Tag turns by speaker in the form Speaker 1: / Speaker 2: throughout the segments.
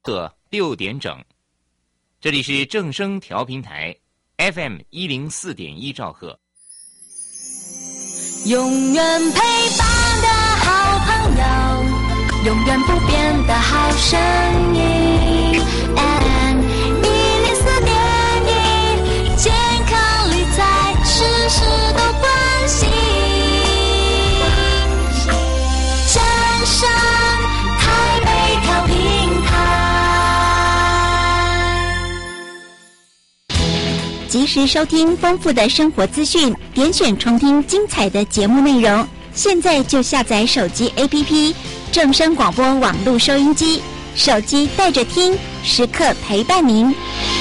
Speaker 1: 6点整。这里是正声调频台 FM 104.1兆赫。
Speaker 2: 永远陪伴的好朋友，永远不变的好声音。FM 104.1，健康理财，事事都关心。正声台北调频台，
Speaker 3: 及时收听丰富的生活资讯，点选重听精彩的节目内容。现在就下载手机 APP 正声广播网络收音机，手机带着听，时刻陪伴您。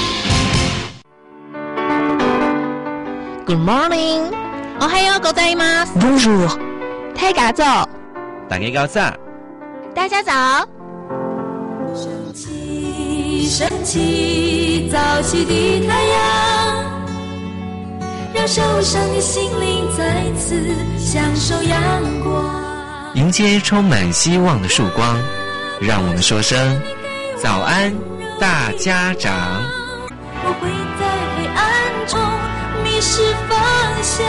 Speaker 4: Good morning， おはようございます。
Speaker 5: Bonjour，
Speaker 4: 大家早，
Speaker 5: 大家早，
Speaker 4: 大家早。
Speaker 2: 升起，升起，早起的太阳，让受伤的心灵再次享受阳光。
Speaker 5: 迎接充满希望的曙光，让我们说声早安，大家长。
Speaker 2: 我会在黑暗中迷失方向，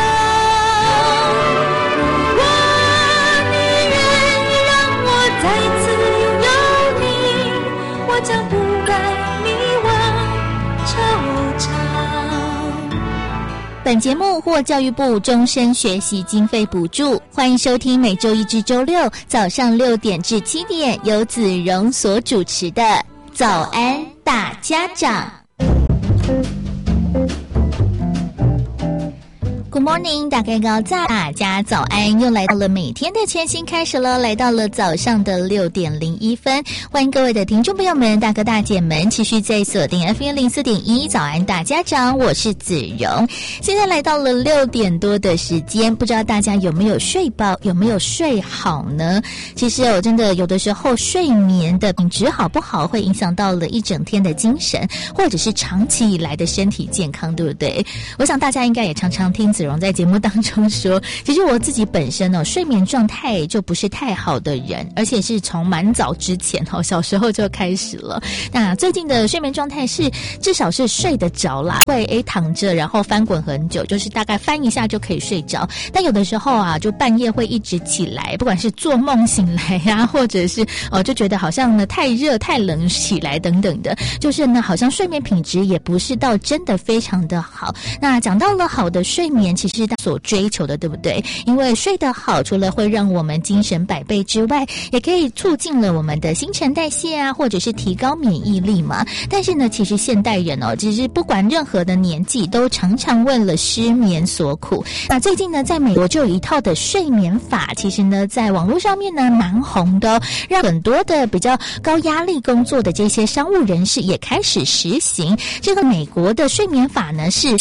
Speaker 2: 你愿意让我再次拥有你，我将不再迷惘惆怅。
Speaker 3: 本节目获教育部终身学习经费补助，欢迎收听每周一至周六早上6点至7点由子荣所主持的早安大家长。Good morning， 大家早安！又来到了每天的全新开始了，来到了早上的6点01分，欢迎各位的听众朋友们、大哥大姐们，持续在锁定 FM 104.1早安大家长，我是子荣。现在来到了6点多的时间，不知道大家有没有睡饱，有没有睡好呢？其实我真的有的时候睡眠的品质好不好，会影响到了一整天的精神，或者是长期以来的身体健康，对不对？我想大家应该也常常听子荣在节目当中说，其实我自己本身睡眠状态就不是太好的人，而且是从蛮早之前小时候就开始了。那最近的睡眠状态是至少是睡得着啦，会躺着然后翻滚很久，就是大概翻一下就可以睡着。但有的时候就半夜会一直起来，不管是做梦醒来呀，或者是就觉得好像呢太热太冷起来等等的，就是呢好像睡眠品质也不是到真的非常的好。那讲到了好的睡眠，其实所追求的，对不对？因为睡得好，除了会让我们精神百倍之外，也可以促进了我们的新陈代谢啊，或者是提高免疫力嘛。但是呢，其实现代人其实不管任何的年纪，都常常为了失眠所苦。那最近呢，在美国就有一套的睡眠法，其实呢，在网络上面呢蛮红的让很多的比较高压力工作的这些商务人士也开始实行。这个美国的睡眠法呢是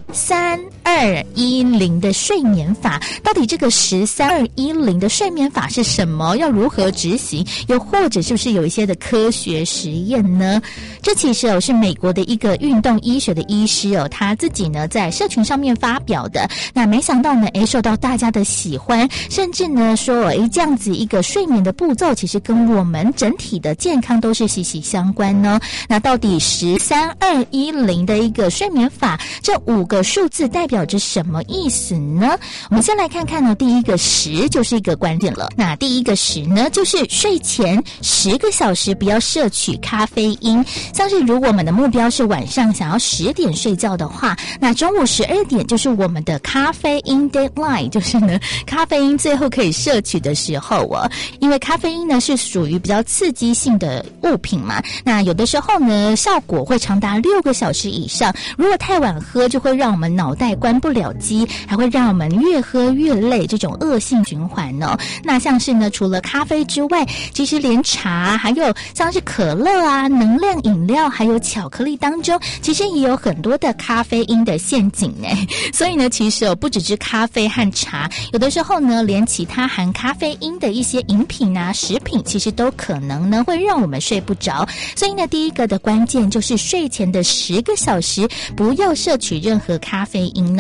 Speaker 3: 13-2-1-0的睡眠法，到底这个13-2-1-0的睡眠法是什么？要如何执行？又或者是不是有一些的科学实验呢？这其实是美国的一个运动医学的医师他自己呢在社群上面发表的。那没想到呢，受到大家的喜欢，甚至呢说这样子一个睡眠的步骤，其实跟我们整体的健康都是息息相关呢。那到底13-2-1-0的一个睡眠法，这5个数字代表着什么意思呢？我们先来看看呢，第一个10就是一个关键了。那第一个10呢，就是睡前10个小时不要摄取咖啡因。像是如果我们的目标是晚上想要10点睡觉的话，那中午12点就是我们的咖啡因 deadline， 就是呢咖啡因最后可以摄取的时候因为咖啡因呢是属于比较刺激性的物品嘛，那有的时候呢效果会长达6个小时以上，如果太晚喝就会让我们脑袋关不了机，还会让我们越喝越累，这种恶性循环那像是呢除了咖啡之外，其实连茶还有像是可乐啊、能量饮料还有巧克力当中，其实也有很多的咖啡因的陷阱所以呢其实不只是咖啡和茶，有的时候呢连其他含咖啡因的一些饮品啊、食品，其实都可能呢会让我们睡不着。所以呢第一个的关键就是睡前的10个小时不要摄取任何咖啡因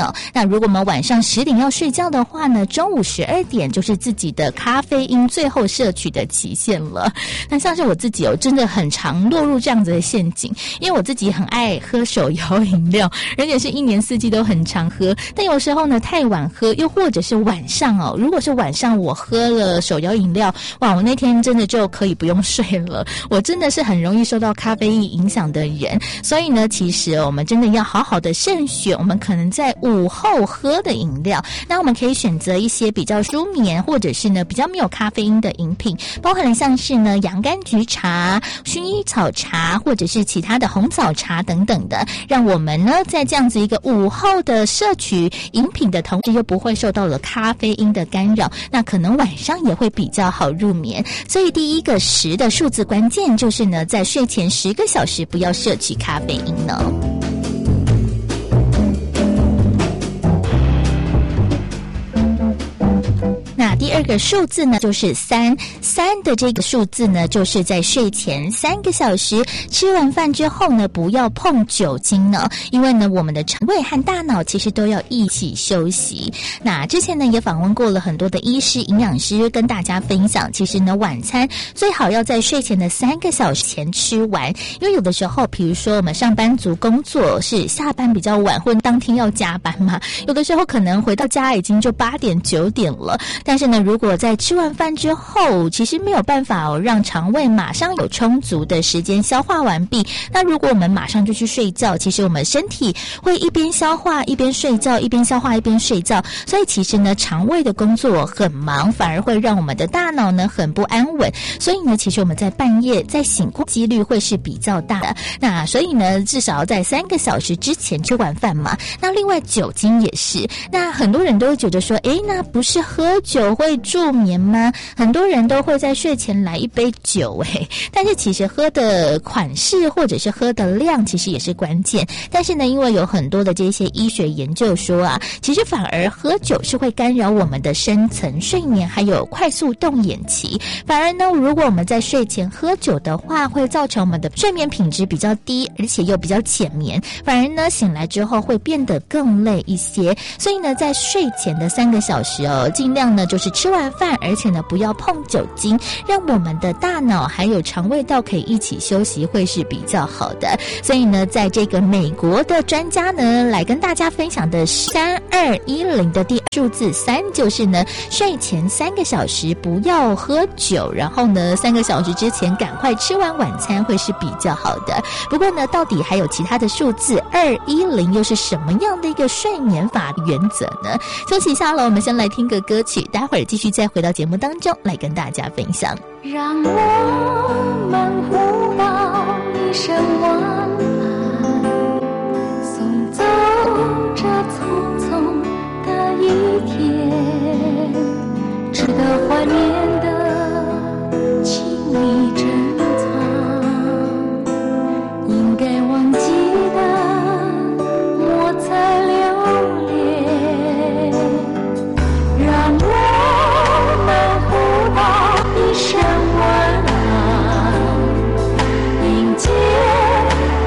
Speaker 3: 哦。那如果我们晚上10点要睡觉的话呢，中午12点就是自己的咖啡因最后摄取的期限了。那像是我自己真的很常落入这样子的陷阱，因为我自己很爱喝手摇饮料，而且是一年四季都很常喝。但有时候呢太晚喝，又或者是晚上如果是晚上我喝了手摇饮料，哇，我那天真的就可以不用睡了。我真的是很容易受到咖啡因影响的人，所以呢其实我们真的要好好的慎选我们可能在午后喝的饮料。那我们可以选择一些比较舒眠，或者是呢比较没有咖啡因的饮品，包含了像是呢洋甘菊茶、薰衣草茶，或者是其他的红枣茶等等的，让我们呢在这样子一个午后的摄取饮品的同时，又不会受到了咖啡因的干扰，那可能晚上也会比较好入眠。所以第一个10的数字关键就是呢，在睡前10个小时不要摄取咖啡因呢。那第二个数字呢就是3的这个数字呢，就是在睡前3个小时吃完饭之后呢，不要碰酒精呢，因为呢我们的肠胃和大脑其实都要一起休息。那之前呢也访问过了很多的医师、营养师，跟大家分享，其实呢晚餐最好要在睡前的3个小时前吃完，因为有的时候比如说我们上班族工作是下班比较晚，或者当天要加班嘛，有的时候可能回到家已经就8点9点了，但是呢如果在吃完饭之后，其实没有办法让肠胃马上有充足的时间消化完毕，那如果我们马上就去睡觉，其实我们身体会一边消化一边睡觉，一边消化一边睡觉，所以其实呢肠胃的工作很忙，反而会让我们的大脑呢很不安稳，所以呢其实我们在半夜再醒过几率会是比较大的。那所以呢至少要在3个小时之前吃完饭嘛。那另外酒精也是，那很多人都会觉得说那不是喝酒会助眠吗？很多人都会在睡前来一杯酒但是其实喝的款式或者是喝的量其实也是关键。但是呢因为有很多的这些医学研究说其实反而喝酒是会干扰我们的深层睡眠还有快速动眼期，反而呢如果我们在睡前喝酒的话，会造成我们的睡眠品质比较低，而且又比较浅眠，反而呢醒来之后会变得更累一些。所以呢在睡前的3个小时尽量呢就是吃完饭，而且呢不要碰酒精，让我们的大脑还有肠胃道可以一起休息，会是比较好的。所以呢在这个美国的专家呢来跟大家分享的3210的第数字3，就是呢睡前3个小时不要喝酒，然后呢3个小时之前赶快吃完晚餐会是比较好的。不过呢到底还有其他的数字210又是什么样的一个睡眠法原则呢？休息一下了，我们先来听个歌曲，待会儿继续再回到节目当中来跟大家分享。
Speaker 2: 让我们互道一声晚安，送走这匆匆的一天，值得怀念的请你珍藏，应该忘记的莫再留恋，让我们互道一声晚安，迎接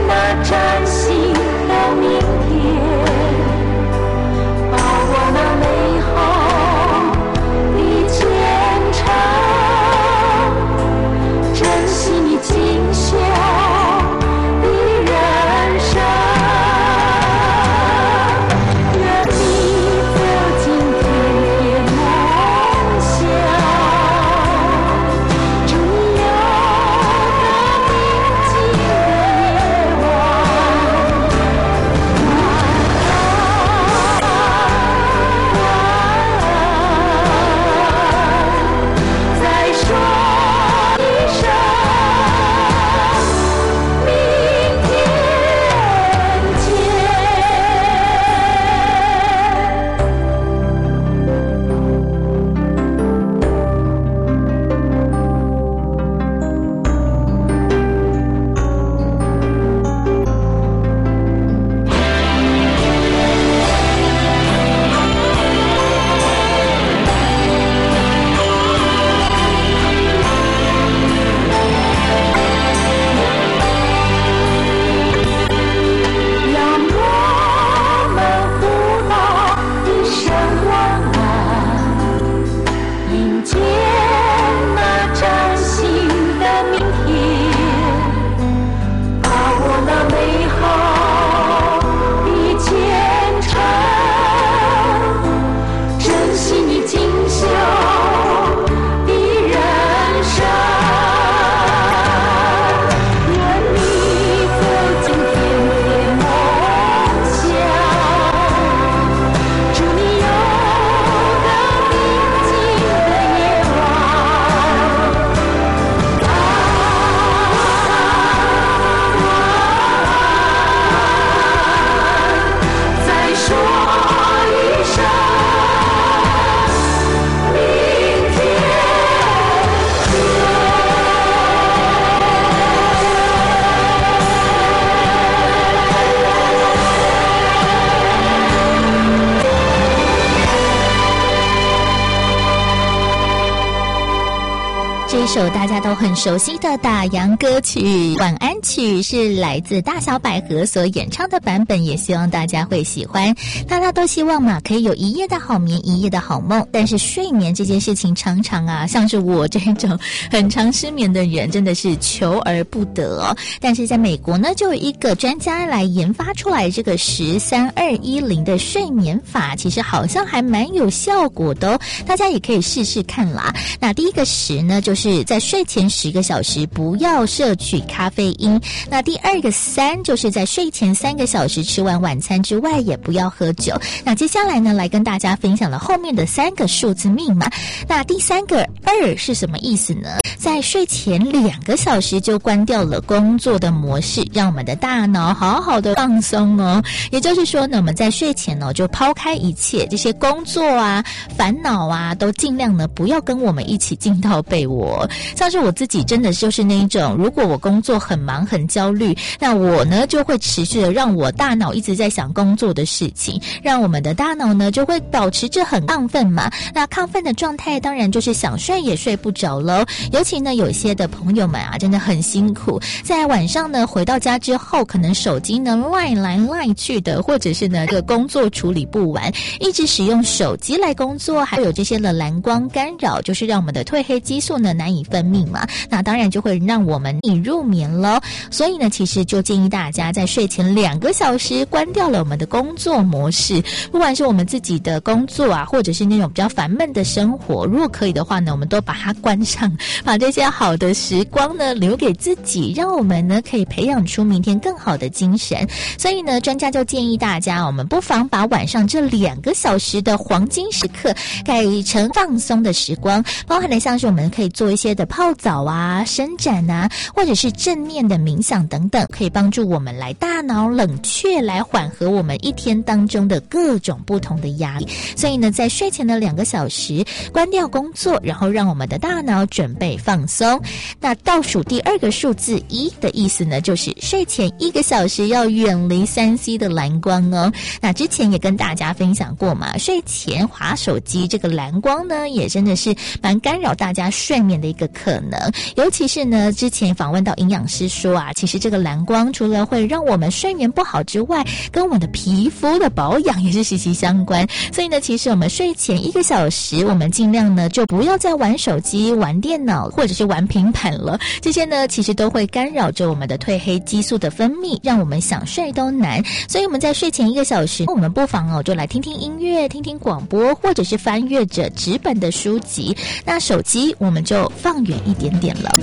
Speaker 3: 一首大家都很熟悉的打烊歌曲，晚安曲是来自大小百合所演唱的版本，也希望大家会喜欢。大家都希望嘛，可以有一夜的好眠，一夜的好梦。但是睡眠这件事情常常啊，像是我这种很常失眠的人，真的是求而不得哦。但是在美国呢，就有一个专家来研发出来这个13-2-1-0的睡眠法，其实好像还蛮有效果的哦，大家也可以试试看啦。那第一个10呢，就是在睡前10个小时不要摄取咖啡因。那第二个3，就是在睡前3个小时吃完晚餐之外也不要喝酒。那接下来呢，来跟大家分享了后面的3个数字密码。那第3个2是什么意思呢？在睡前2个小时就关掉了工作的模式，让我们的大脑好好的放松哦。也就是说呢，我们在睡前呢，就抛开一切这些工作啊、烦恼啊，都尽量呢不要跟我们一起进到被窝。像是我自己真的就是那一种，如果我工作很忙很焦虑，那我呢就会持续的让我大脑一直在想工作的事情，让我们的大脑呢就会保持着很亢奋嘛。那亢奋的状态当然就是想睡也睡不着咯。尤其呢有些的朋友们啊真的很辛苦，在晚上呢回到家之后，可能手机呢赖来赖去的，或者是呢这个工作处理不完，一直使用手机来工作，还有这些的蓝光干扰，就是让我们的褪黑激素呢难以分泌嘛，那当然就会让我们易入眠咯。所以呢其实就建议大家在睡前2个小时关掉了我们的工作模式，不管是我们自己的工作啊，或者是那种比较烦闷的生活，如果可以的话呢，我们都把它关上，把这些好的时光呢留给自己，让我们呢可以培养出明天更好的精神。所以呢专家就建议大家，我们不妨把晚上这2个小时的黄金时刻改成放松的时光，包含了像是我们可以做一些的泡澡啊、伸展啊，或者是正念的冥想等等，可以帮助我们来大脑冷却，来缓和我们一天当中的各种不同的压力。所以呢在睡前的2个小时关掉工作，然后让我们的大脑准备放松。那倒数第2个数字1的意思呢，就是睡前1个小时要远离3C 的蓝光哦。那之前也跟大家分享过嘛，睡前滑手机这个蓝光呢也真的是蛮干扰大家睡眠的一个可能。尤其是呢之前访问到营养师说啊，其实这个蓝光除了会让我们睡眠不好之外，跟我们的皮肤的保养也是息息相关。所以呢其实我们睡前1个小时，我们尽量呢就不要再玩手机、玩电脑或者是玩平板了，这些呢其实都会干扰着我们的褪黑激素的分泌，让我们想睡都难。所以我们在睡前1个小时，我们不妨就来听听音乐、听听广播，或者是翻阅着纸本的书籍。那手机我们就放远一点点了。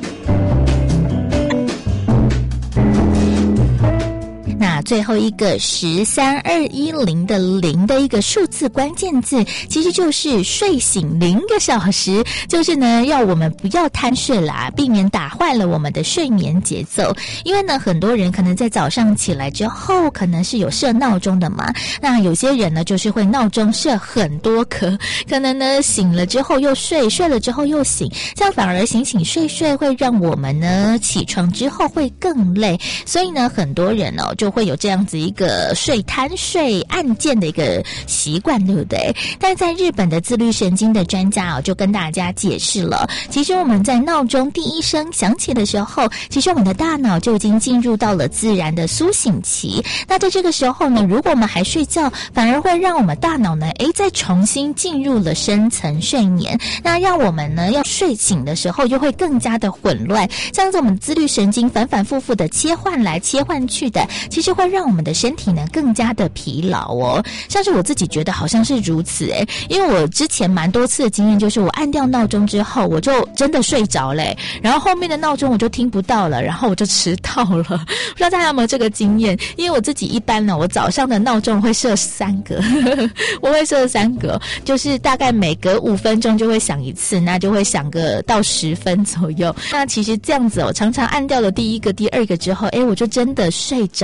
Speaker 3: 那最后一个13-2-1-0的0的一个数字关键字，其实就是睡醒0个小时，就是呢要我们不要贪睡啦，避免打坏了我们的睡眠节奏。因为呢很多人可能在早上起来之后，可能是有设闹钟的嘛，那有些人呢就是会闹钟设很多颗，可能呢醒了之后又睡，睡了之后又醒，这样反而醒醒睡睡会让我们呢起床之后会更累。所以呢很多人就会有这样子一个睡贪睡案件的一个习惯，对不对？但在日本的自律神经的专家就跟大家解释了，其实我们在闹钟第一声响起的时候，其实我们的大脑就已经进入到了自然的苏醒期。那在这个时候呢，如果我们还睡觉，反而会让我们大脑呢再重新进入了深层睡眠，那让我们呢要睡醒的时候就会更加的混乱，这样子我们自律神经反反复复的切换来切换去的，其实会让我们的身体呢更加的疲劳哦。像是我自己觉得好像是如此因为我之前蛮多次的经验，就是我按掉闹钟之后，我就真的睡着然后后面的闹钟我就听不到了，然后我就迟到了。不知道大家有没有这个经验？因为我自己一般呢，我早上的闹钟会设3个我会设3个，就是大概每隔5分钟就会响一次，那就会响个到10分左右。那其实这样子常常按掉了第1个、第2个之后，我就真的睡着了。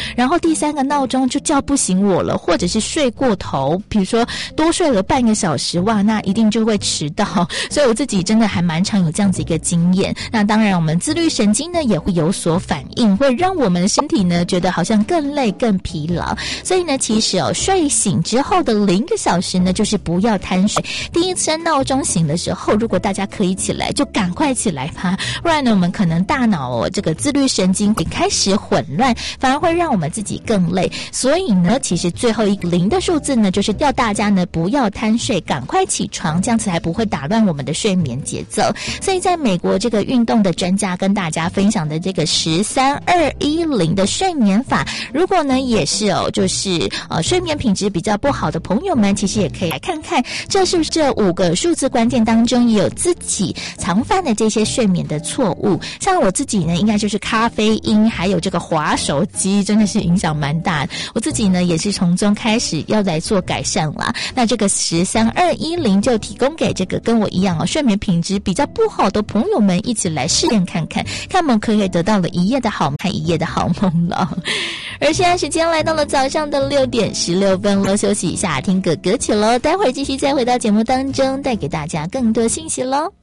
Speaker 3: 然后第3个闹钟就叫不醒我了，或者是睡过头，比如说多睡了半个小时，哇，那一定就会迟到。所以我自己真的还蛮常有这样子一个经验。那当然我们自律神经呢也会有所反应，会让我们的身体呢觉得好像更累更疲劳。所以呢其实睡醒之后的0个小时呢就是不要贪睡。第一声闹钟醒的时候，如果大家可以起来就赶快起来吧，不然呢我们可能大脑这个自律神经会开始混乱，反而会让我们自己更累。所以呢其实最后一个0的数字呢就是要大家呢不要贪睡，赶快起床，这样子还不会打乱我们的睡眠节奏。所以在美国这个运动的专家跟大家分享的这个13-2-1-0的睡眠法，如果呢也是就是睡眠品质比较不好的朋友们，其实也可以来看看这是不是这5个数字关键当中也有自己常犯的这些睡眠的错误。像我自己呢应该就是咖啡因还有这个滑手机真的是影响蛮大的，我自己呢也是从中开始要来做改善啦。那这个13-2-1-0就提供给这个跟我一样睡眠品质比较不好的朋友们一起来试验看看，看我们可以得到了一夜的好梦，一夜的好梦了。而现在时间来到了早上的6点16分了，休息一下听个歌曲咯，待会儿继续再回到节目当中带给大家更多信息咯。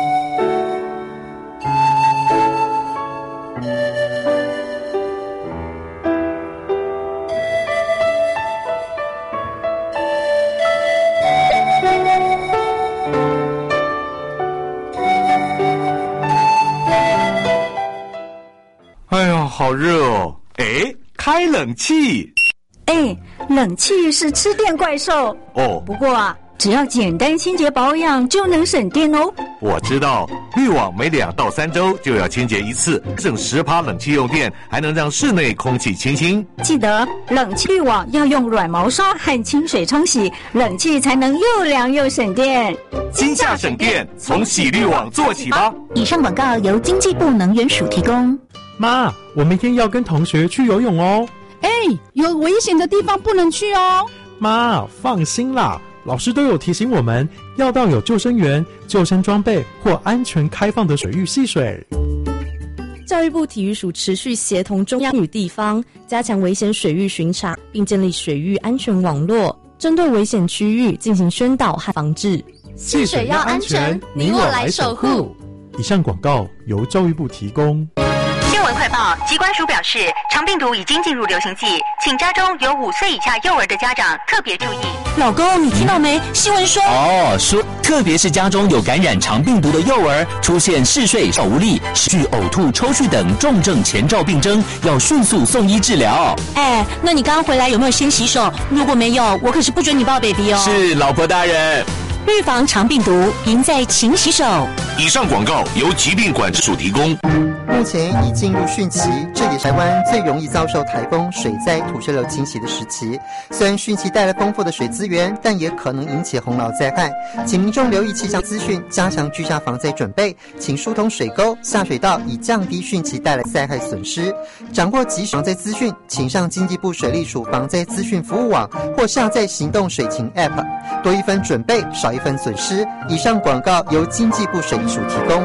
Speaker 6: 哎呀，好热哦！哎，开冷气。
Speaker 7: 哎，冷气是吃电怪兽
Speaker 6: 哦。
Speaker 7: 不过啊，只要简单清洁保养就能省电哦。
Speaker 6: 我知道，滤网每2到3周就要清洁一次，省10%冷气用电，还能让室内空气清新。
Speaker 7: 记得冷气滤网要用软毛刷和清水冲洗，冷气才能又凉又省电。
Speaker 6: 今夏省电，从洗滤网做起吧。
Speaker 8: 以上广告由经济部能源署提供。
Speaker 9: 妈，我明天要跟同学去游泳哦。
Speaker 10: 有危险的地方不能去哦。
Speaker 9: 妈，放心啦，老师都有提醒我们要到有救生员、救生装备或安全开放的水域戏水。
Speaker 11: 教育部体育署持续协同中央与地方，加强危险水域巡查，并建立水域安全网络，针对危险区域进行宣导和防治。
Speaker 10: 戏水要安全，你我来守护。
Speaker 9: 以上广告由教育部提供。
Speaker 12: 新闻快报，疾管署表示，肠病毒已经进入流行季，请家中有5岁以下幼儿的家长特别注意。
Speaker 8: 老公，你听到没？新闻说
Speaker 13: 说特别是家中有感染肠病毒的幼儿，出现嗜睡、无力、失去、呕吐、抽搐等重症前兆病征，要迅速送医治疗。
Speaker 8: 那你刚刚回来有没有先洗手？如果没有，我可是不准你抱 baby 哦。
Speaker 13: 是，老婆大人。
Speaker 8: 预防肠病毒，赢在勤洗手。
Speaker 6: 以上广告由疾病管制署提供。
Speaker 14: 目前已进入汛期，这也是台湾最容易遭受台风、水灾、土石流侵袭的时期。虽然汛期带来丰富的水资源，但也可能引起洪涝灾害，请民众留意气象资讯，加强居家防灾准备，请疏通水沟、下水道，以降低汛期带来灾害损失。掌握及时防灾资讯，请上经济部水利署防灾资讯服务网或下载行动水情 App， 多一分准备，少一分损失。以上广告由经济部水利署提供。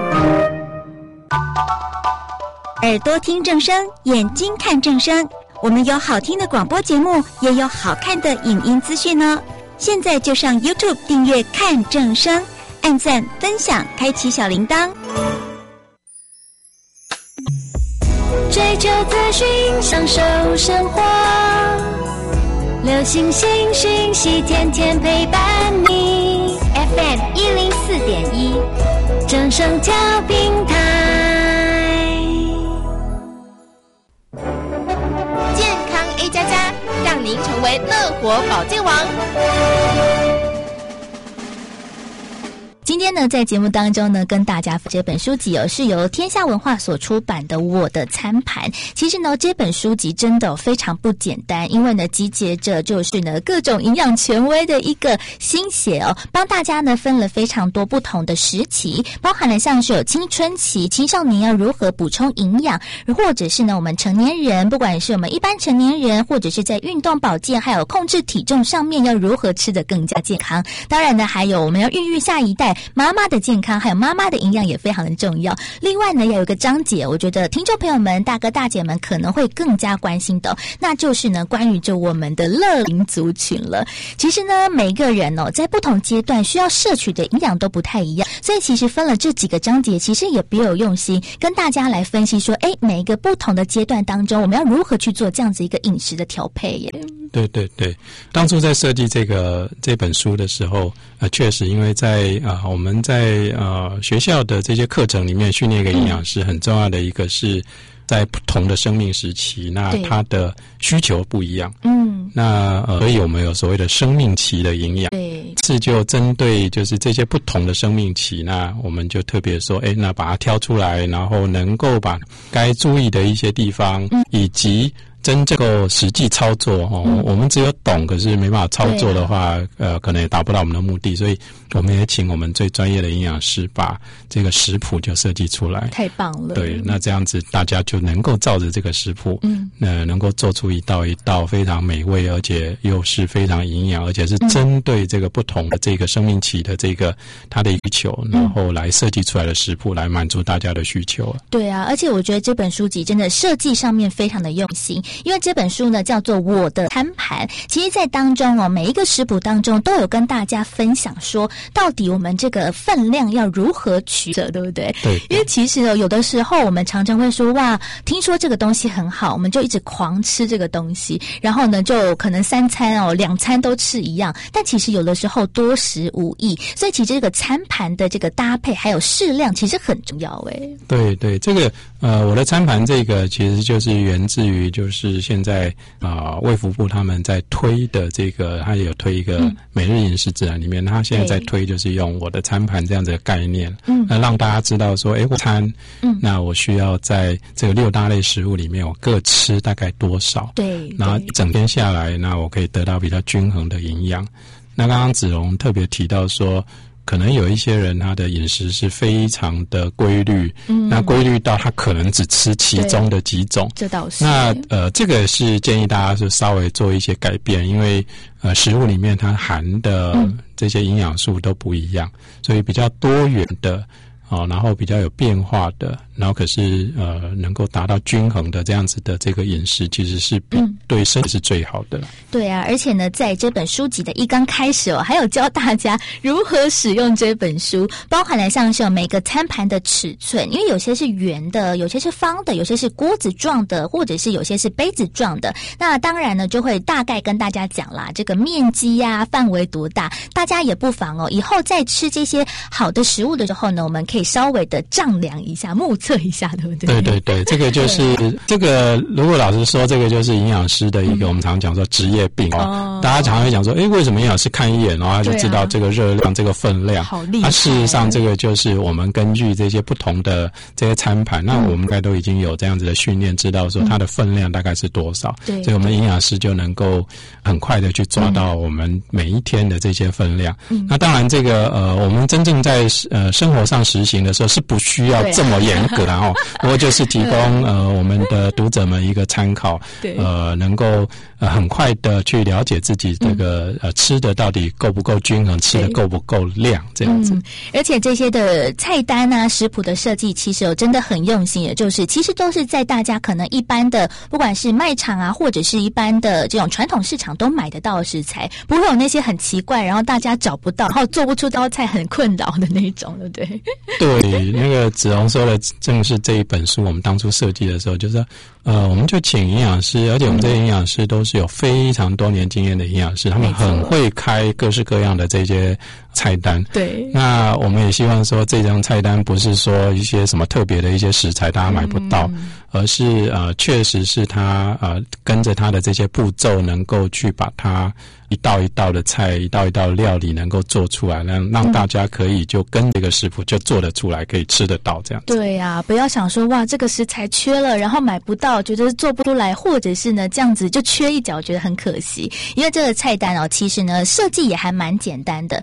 Speaker 8: 耳朵听正声，眼睛看正声。我们有好听的广播节目，也有好看的影音资讯哦。现在就上 YouTube 订阅看正声，按赞、分享，开启小铃铛。
Speaker 2: 追求资讯，享受生活，流行新讯息，天天陪伴你。FM 104.1，正声调频台。
Speaker 4: 健康 A++，让您成为乐活保健王。
Speaker 3: 今天呢，在节目当中呢，跟大家这本书籍是由天下文化所出版的《我的餐盘》。其实呢，这本书籍真的非常不简单，因为呢，集结着就是呢各种营养权威的一个心血帮大家呢分了非常多不同的时期，包含了像是有青春期、青少年要如何补充营养，或者是呢我们成年人，不管是我们一般成年人，或者是在运动保健还有控制体重上面要如何吃得更加健康。当然呢，还有我们要孕育下一代。 妈妈的健康还有妈妈的营养也非常的重要。另外呢，要有一个章节，我觉得听众朋友们、大哥大姐们可能会更加关心的，那就是呢关于着我们的乐龄族群了。其实呢，每个人在不同阶段需要摄取的营养都不太一样，所以其实分了这几个章节，其实也别有用心，跟大家来分析说，每一个不同的阶段当中，我们要如何去做这样子一个饮食的调配耶。
Speaker 15: 对对对，当初在设计这本书的时候，确实因为在我们在学校的这些课程里面训练一个营养师，很重要的一个是在不同的生命时期，那他的需求不一样。那所以我们有所谓的生命期的营养。对，是就针对就是这些不同的生命期，那我们就特别说，那把它挑出来，然后能够把该注意的一些地方，以及真正够实际操作我们只有懂，可是没办法操作的话，可能也达不到我们的目的，所以我们也请我们最专业的营养师把这个食谱就设计出来。太棒了！对，那这样子大家就能够照着这个食谱，能够做出一道非常美味，而且又是非常营养，而且是针对这个不同的这个生命期的这个它的需求，然后来设计出来的食谱来满足大家的需求。对啊，而且我觉得这本书籍真的设计上面非常的用心。因为这本书呢叫做我的餐盘，其实在当中每一个食谱当中都有跟大家分享说，到底我们这个分量要如何取舍，对不对？对。因为其实有的时候我们常常会说，哇，听说这个东西很好，我们就一直狂吃这个东西，然后呢就可能3餐2餐都吃一样，但其实有的时候多食无益，所以其实这个餐盘的这个搭配还有适量其实很重要诶。对对，这个我的餐盘这个其实就是源自于就是现在卫福部他们在推的这个，他也有推一个每日饮食指南里面，他现在在推就是用我的餐盘这样子的概念，那让大家知道说，我餐，那我需要在这个6大类食物里面，我各吃大概多少？对，然后整天下来，那我可以得到比较均衡的营养。那刚刚子荣特别提到说，可能有一些人他的饮食是非常的规律，那规律到他可能只吃其中的几种，这倒是。那这个是建议大家是稍微做一些改变，因为食物里面它含的这些营养素都不一样，所以比较多元的然后比较有变化的，然后可是能够达到均衡的这样子的这个饮食，其实是对身体是最好的。对啊，而且呢，在这本书籍的一刚开始还有教大家如何使用这本书，包含了像是每个餐盘的尺寸，因为有些是圆的，有些是方的，有些是锅子状的，或者是有些是杯子状的。那当然呢，就会大概跟大家讲啦，这个面积范围多大，大家也不妨以后在吃这些好的食物的时候呢，我们可以稍微的丈量一下，目测一下，对不对？对对对，这个就是这个。如果老实说，这个就是营养师的一个我们常讲说职业病大家常会讲说，为什么营养师看一眼他就知道这个热量、这个分量？好厉害！事实上，这个就是我们根据这些不同的这些餐盘，那我们应该都已经有这样子的训练，知道说它的分量大概是多少。对，所以我们营养师就能够很快的去抓到我们每一天的这些分量。那当然，这个我们真正在生活上实行的时候是不需要这么严格的不过就是提供我们的读者们一个参考，能够很快的去了解自己这个吃的到底够不够均衡，吃的够不够量这样子。而且这些的菜单食谱的设计其实真的很用心，也就是其实都是在大家可能一般的不管是卖场或者是一般的这种传统市场都买得到的食材，不会有那些很奇怪然后大家找不到然后做不出道菜很困扰的那种，对不对？对，那个子荣说的正是这一本书我们当初设计的时候，就是我们就请营养师，而且我们这些营养师都是有非常多年经验的营养师，他们很会开各式各样的这些菜单。对，那我们也希望说这张菜单不是说一些什么特别的一些食材大家买不到，而是确实是他跟着他的这些步骤能够去把它一道一道的菜，一道一道的料理能够做出来，让大家可以就跟这个食谱就做得出来，可以吃得到这样子。对啊，不要想说哇这个食材缺了然后买不到，觉得做不出来，或者是呢这样子就缺一角，觉得很可惜。因为这个菜单其实呢设计也还蛮简单的，然后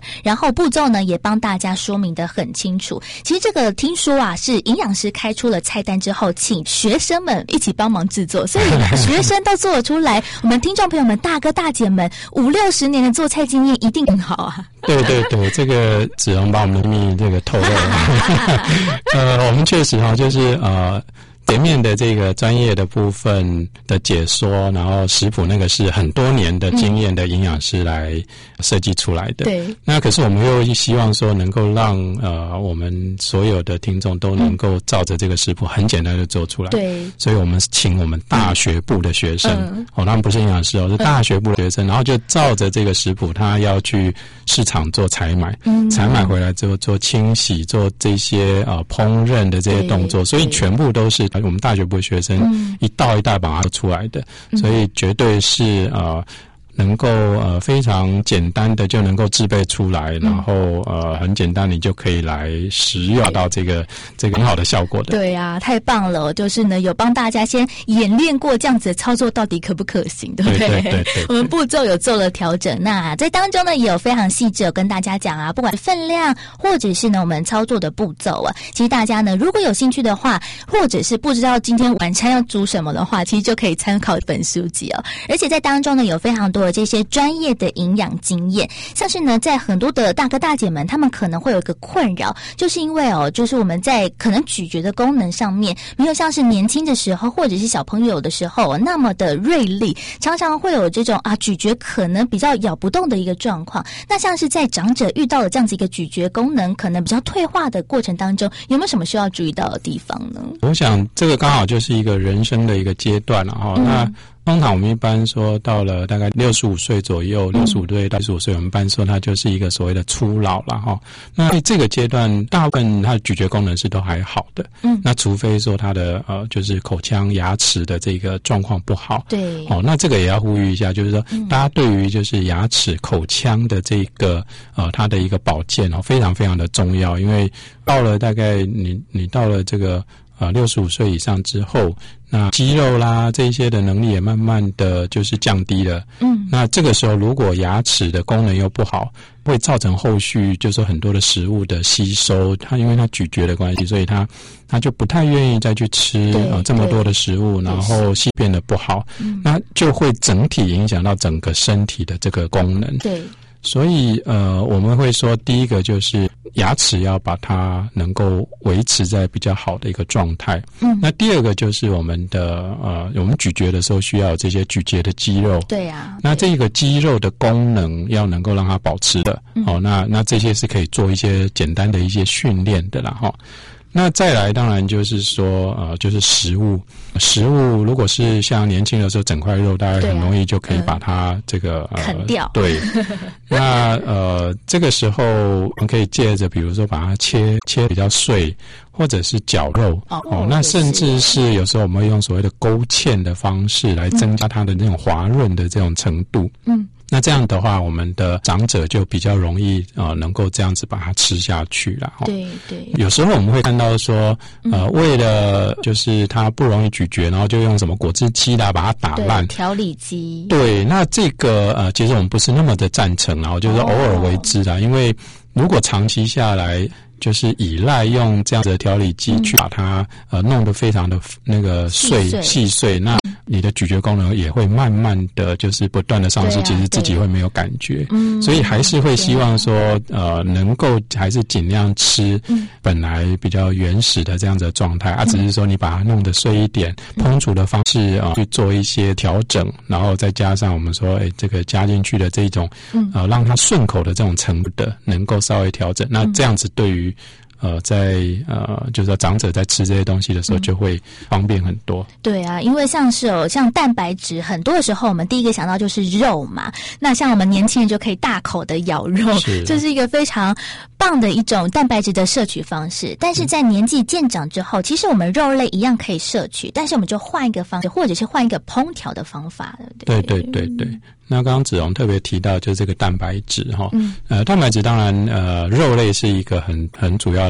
Speaker 3: 后步骤呢也帮大家说明得很清楚。其实这个听说啊是营养师开出了菜单之后，请学生们一起帮忙制作，所以学生都做得出来。我们听众朋友们、大哥大姐们，50-60年的做菜经验一定很好啊。
Speaker 15: 对对对，这个子荣把我们的秘密这个透露了。我们确实就是前面的这个专业的部分的解说，然后食谱那个是很多年的经验的营养师来设计出来的。
Speaker 3: 对。
Speaker 15: 那可是我们又希望说能够让我们所有的听众都能够照着这个食谱很简单的做出来。
Speaker 3: 对。
Speaker 15: 所以我们请我们大学部的学生，他们不是营养师是大学部的学生，然后就照着这个食谱，他要去市场做采买，采买回来之后做清洗，做这些烹饪的这些动作，所以全部都是我们大学部的学生一道一道把它出来的，所以绝对是能够非常简单的就能够制备出来，然后很简单你就可以来食用到这个很好的效果的。
Speaker 3: 对啊，太棒了！就是呢有帮大家先演练过这样子的操作到底可不可行，对不对？
Speaker 15: 对。
Speaker 3: 我们步骤有做了调整，那在当中呢也有非常细致跟大家讲啊，不管是分量或者是呢我们操作的步骤啊，其实大家呢如果有兴趣的话，或者是不知道今天晚餐要煮什么的话，其实就可以参考本书籍哦。而且在当中呢有非常多的这些专业的营养经验，像是呢在很多的大哥大姐们他们可能会有一个困扰，就是因为就是我们在可能咀嚼的功能上面没有像是年轻的时候或者是小朋友的时候那么的锐利，常常会有这种咀嚼可能比较咬不动的一个状况。那像是在长者遇到了这样子一个咀嚼功能可能比较退化的过程当中，有没有什么需要注意到的地方呢？
Speaker 15: 我想这个刚好就是一个人生的一个阶段了那通常我们一般说到了大概65岁左右，65岁到65岁，我们一般说它就是一个所谓的初老了那在这个阶段，大部分它的咀嚼功能是都还好的。那除非说它的就是口腔牙齿的这个状况不好。
Speaker 3: 对。
Speaker 15: 那这个也要呼吁一下，就是说大家对于就是牙齿口腔的这个它的一个保健非常非常的重要，因为到了大概你到了这个65岁以上之后，那肌肉啦这一些的能力也慢慢的就是降低了。那这个时候如果牙齿的功能又不好，会造成后续就是很多的食物的吸收，它因为它咀嚼的关系，所以它就不太愿意再去吃这么多的食物，然后细变得不好，那就会整体影响到整个身体的这个功能。
Speaker 3: 对。
Speaker 15: 所以我们会说第一个就是牙齿要把它能够维持在比较好的一个状态。那第二个就是我们咀嚼的时候需要有这些咀嚼的肌肉。
Speaker 3: 对啊。
Speaker 15: 那这个肌肉的功能要能够让它保持的。那这些是可以做一些简单的一些训练的啦那再来当然就是说就是食物如果是像年轻的时候整块肉，大概很容易就可以把它这个
Speaker 3: 啃掉。
Speaker 15: 对。那这个时候我们可以借着比如说把它切比较碎，或者是绞肉那甚至是有时候我们会用所谓的勾芡的方式来增加它的那种滑润的这种程度。那这样的话，我们的长者就比较容易能够这样子把它吃下去了。
Speaker 3: 对。
Speaker 15: 有时候我们会看到说，为了就是它不容易咀嚼，然后就用什么果汁机啦把它打烂。
Speaker 3: 调理机。
Speaker 15: 对，那这个其实我们不是那么的赞成，然后就是偶尔为之啦，因为如果长期下来。就是依赖用这样子的调理机去把它弄得非常的那个细碎，那你的咀嚼功能也会慢慢的就是不断的丧失，其实自己会没有感觉。所以还是会希望说能够还是尽量吃本来比较原始的这样子的状态只是说你把它弄得碎一点，烹煮的方式去做一些调整，然后再加上我们说这个加进去的这种让它顺口的这种程度的能够稍微调整，那这样子对于就是说长者在吃这些东西的时候就会方便很多。
Speaker 3: 对啊，因为像蛋白质，很多的时候我们第一个想到就是肉嘛。那像我们年轻人就可以大口的咬肉，这是一个非常棒的一种蛋白质的摄取方式。但是在年纪渐长之后，其实我们肉类一样可以摄取，但是我们就换一个方式，或者是换一个烹调的方法，对不对？
Speaker 15: 对。那刚刚子荣特别提到就是这个蛋白质蛋白质当然肉类是一个很主要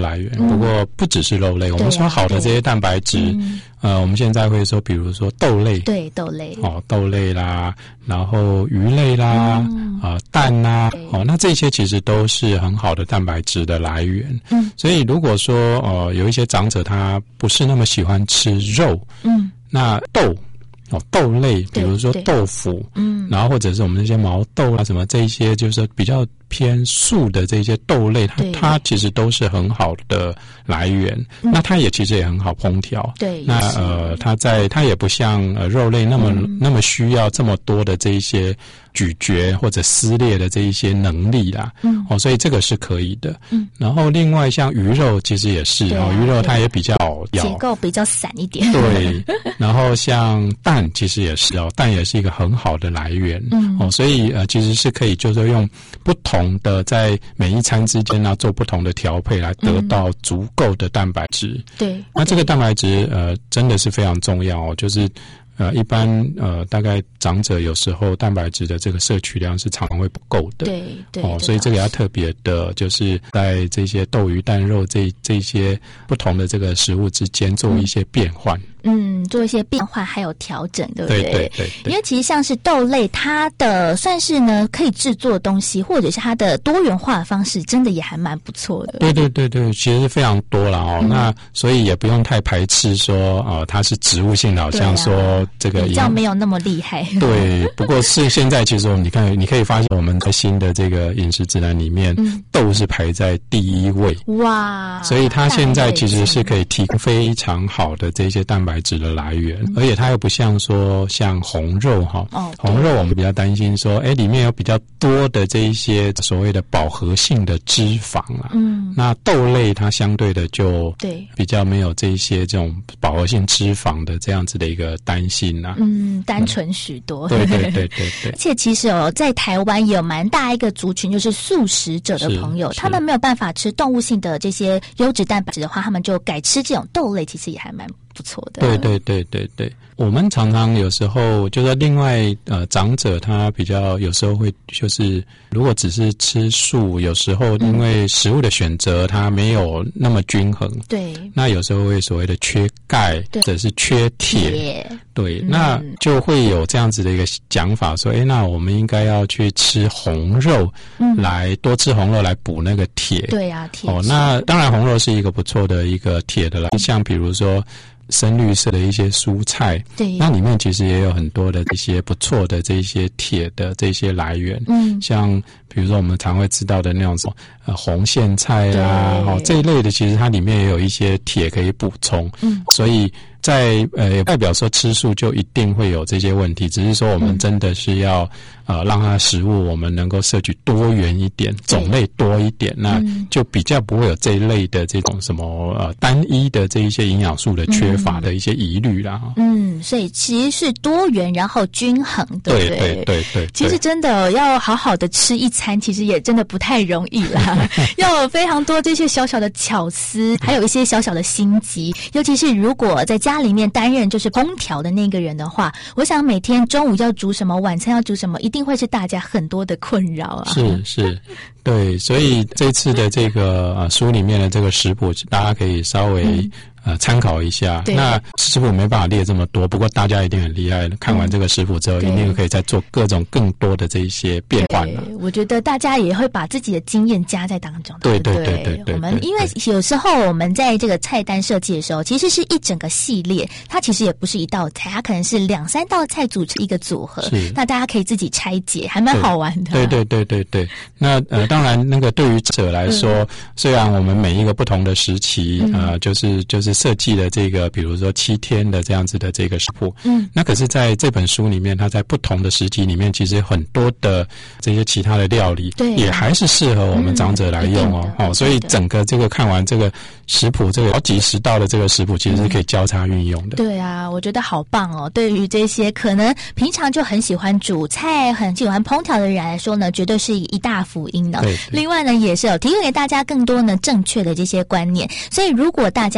Speaker 15: 来源，不过不只是肉类，我们说好的这些蛋白质，我们现在会说，比如说豆类，
Speaker 3: 对，豆类，
Speaker 15: 豆类啦，然后鱼类啦，蛋啦，那这些其实都是很好的蛋白质的来源。所以如果说有一些长者他不是那么喜欢吃肉，那豆类，比如说豆腐，然后或者是我们那些毛豆啊什么这一些，就是比较偏素的这些豆类，它其实都是很好的来源。那它也其实也很好烹调。对，那它也不像肉类那么需要这么多的这一些咀嚼或者撕裂的这一些能力啦。所以这个是可以的。然后另外像鱼肉其实也是，鱼肉它也比较
Speaker 3: 结构比较散一点。
Speaker 15: 对，然后像蛋其实也是蛋也是一个很好的来源。所以其实是可以就是用不同的在每一餐之间做不同的调配来得到足够的蛋白质。对，那这个蛋白质真的是非常重要就是一般大概长者有时候蛋白质的这个摄取量是常常会不够的。对，所以这个要特别的就是在这些豆鱼蛋肉这些不同的这个食物之间做一些变换。
Speaker 3: 做一些变化还有调整，对不
Speaker 15: 对？对。
Speaker 3: 因为其实像是豆类，它的算是呢可以制作的东西，或者是它的多元化的方式，真的也还蛮不错的。
Speaker 15: 对，其实非常多了那所以也不用太排斥说它是植物性的，好像说这个
Speaker 3: 比较没有那么厉害。
Speaker 15: 对，不过是现在其实我们你可以发现我们在新的这个饮食指南里面，豆是排在第1位。哇！所以它现在其实是可以提供非常好的这些蛋白质的来源，而且它又不像说像红肉红肉我们比较担心说里面有比较多的这一些所谓的饱和性的脂肪啊。那豆类它相对的就比较没有这一些这种饱和性脂肪的这样子的一个担心啊。
Speaker 3: 单纯许多。
Speaker 15: 对。
Speaker 3: 而且其实在台湾也有蛮大一个族群，就是素食者的朋友，他们没有办法吃动物性的这些优质蛋白质的话，他们就改吃这种豆类，其实也还蛮不错的。对，我们常常有时候就是另外长者他比较有时候会就是如果只是吃素，有时候因为食物的选择它没有那么均衡，对，那有时候会所谓的缺钙或者是缺铁，对，那就会有这样子的一个讲法说那我们应该要去吃红肉，来多吃红肉来补那个铁。对啊，铁那当然红肉是一个不错的一个铁的了，像比如说深绿色的一些蔬菜，对，那里面其实也有很多的一些不错的这些铁的这些来源。像比如说我们常会知道的那种什么红苋菜啦，这一类的，其实它里面也有一些铁可以补充。所以在也代表说吃素就一定会有这些问题，只是说我们真的是要让它食物我们能够摄取多元一点，种类多一点，那就比较不会有这一类的这种什么单一的这一些营养素的缺乏的一些疑虑啦。所以其实是多元然后均衡，对不对？对。其实真的要好好的吃一餐，其实也真的不太容易啦，要有非常多这些小小的巧思，还有一些小小的心机，尤其是如果在家里面担任就是烹调的那个人的话，我想每天中午要煮什么，晚餐要煮什么，一定会是大家很多的困扰啊。是，对，所以这次的这个书里面的这个食谱，大家可以稍微参考一下。那食谱没办法列这么多，不过大家一定很厉害，看完这个食谱之后，一定可以再做各种更多的这一些变换了。我觉得大家也会把自己的经验加在当中。对。我们因为有时候我们在这个菜单设计的时候，其实是一整个系列，它其实也不是一道菜，它可能是2-3道菜组成一个组合。那大家可以自己拆解，还蛮好玩的。对。那当然那个对于者来说，虽然我们每一个不同的时期就是设计了这个比如说7天的这样子的这个食谱，那可是在这本书里面，它在不同的时期里面，其实很多的这些其他的料理也还是适合我们长者来用所以整个这个看完这个食谱，这个好几十道的这个食谱，其实是可以交叉运用的。对啊，我觉得好棒哦！对于这些可能平常就很喜欢煮菜、很喜欢烹调的人来说呢，绝对是一大福音呢。另外呢，也是有提供给大家更多呢正确的这些观念。所以如果大家对于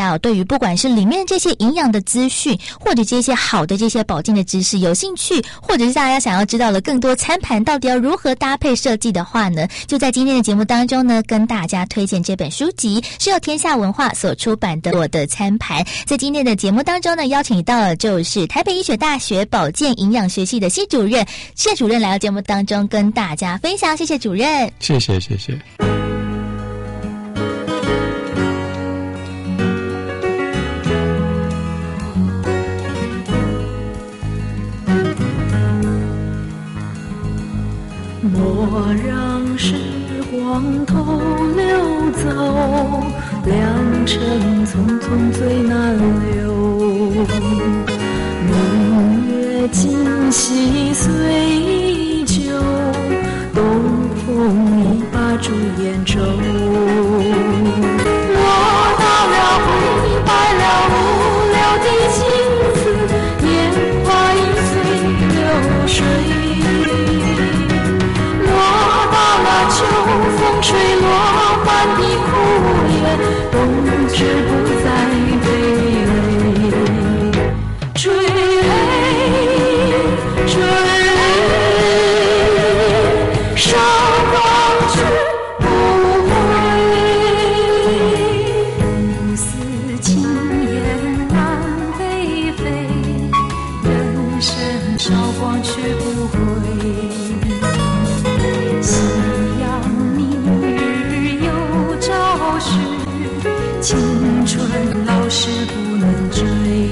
Speaker 3: 不管是里面这些营养的资讯，或者这些好的这些保健的知识有兴趣，或者是大家想要知道了更多餐盘到底要如何搭配设计的话呢，就在今天的节目当中呢，跟大家推荐这本书籍，是由天下文化所出版的《我的餐盘》。在今天的节目当中呢，邀请到的就是台北医学大学保健营养学系的系主任谢主任来到节目当中跟大家分享。谢谢主任。
Speaker 15: 谢谢。
Speaker 2: 莫让时光偷流走，良辰匆匆最难留。明月今夕岁依旧，东风一把烛烟皱。落到了灰白了无聊的青丝，年华已随流水。秋风吹落满的枯叶，冬至不再悲泪，追韶光去不回，不似轻烟南北飞，人生韶光去不回。青春老是不能追。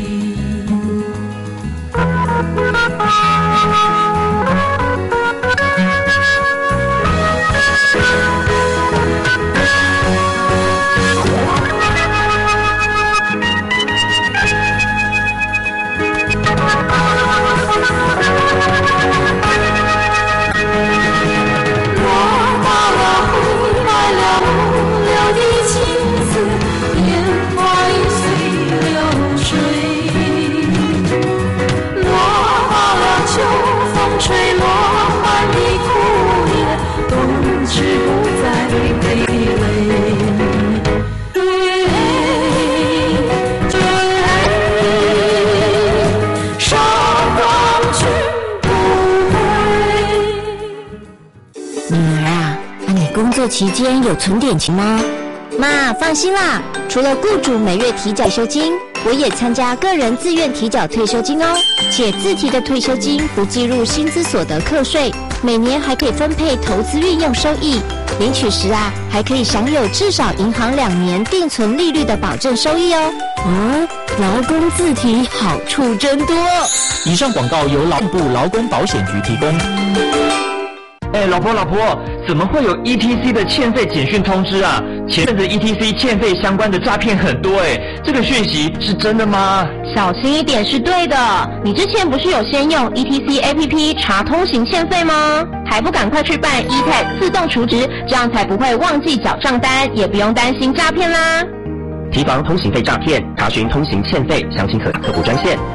Speaker 16: 期间有存点钱吗？妈，放心啦，除了雇主每月提缴退休金，我也参加个人自愿提缴退休金哦，且自提的退休金不计入薪资所得课税，每年还可以分配投资运用收益，领取时还可以享有至少银行2年定存利率的保证收益哦。劳工自提好处真多。
Speaker 13: 以上广告由劳动部劳工保险局提供。
Speaker 17: 老婆，怎么会有 ETC 的欠费简讯通知啊？前阵子 ETC 欠费相关的诈骗很多这个讯息是真的吗？
Speaker 16: 小心一点是对的。你之前不是有先用 ETC APP 查通行欠费吗？还不赶快去办 eTag 自动储值，这样才不会忘记缴账单，也不用担心诈骗啦。
Speaker 13: 提防通行费诈骗，查询通行欠费，详情可打客服专线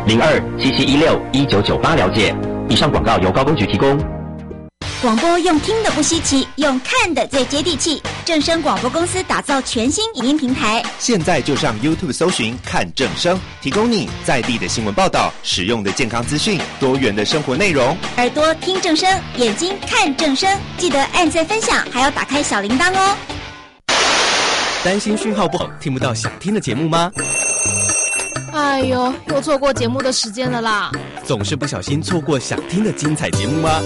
Speaker 13: 0277161998了解。以上广告由高工局提供。
Speaker 8: 广播用听的不稀奇，用看的最接地气。正声广播公司打造全新影音平台，
Speaker 18: 现在就上 YouTube 搜寻看正声，提供你在地的新闻报道、实用的健康资讯、多元的生活内容。
Speaker 8: 耳朵听正声，眼睛看正声，记得按赞分享，还要打开小铃铛哦。
Speaker 18: 担心讯号不好，听不到想听的节目吗？
Speaker 10: 哎呦，又错过节目的时间了啦！
Speaker 18: 总是不小心错过想听的精彩节目吗？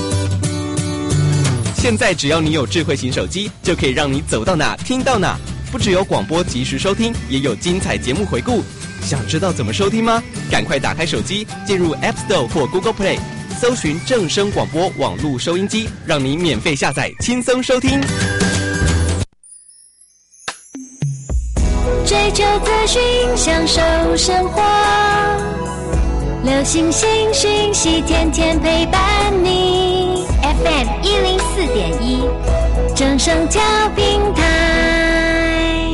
Speaker 18: 现在只要你有智慧型手机，就可以让你走到哪听到哪。不只有广播及时收听，也有精彩节目回顾。想知道怎么收听吗？赶快打开手机，进入 App Store 或 Google Play， 搜寻正声广播网络收音机，让你免费下载，轻松收听。
Speaker 2: 追求资讯，享受生活，流行新讯息，天天陪伴你。FM 104.1，正声调频台，